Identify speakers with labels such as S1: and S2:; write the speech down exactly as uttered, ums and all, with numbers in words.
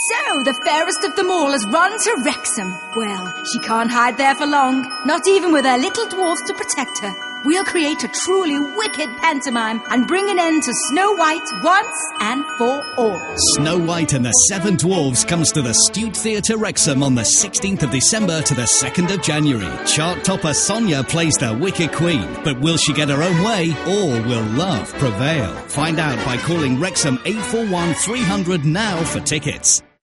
S1: So, the fairest of them all has run to Wrexham. Well, she can't hide there for long, not even with her little dwarfs to protect her. We'll create a truly wicked pantomime and bring an end to Snow White once and for all.
S2: Snow White and the Seven Dwarfs comes to the Stute Theatre Wrexham on the sixteenth of December to the second of January. Chart topper Sonia plays the Wicked Queen, but will she get her own way or will love prevail? Find out by calling Wrexham eight four one three hundred now for tickets.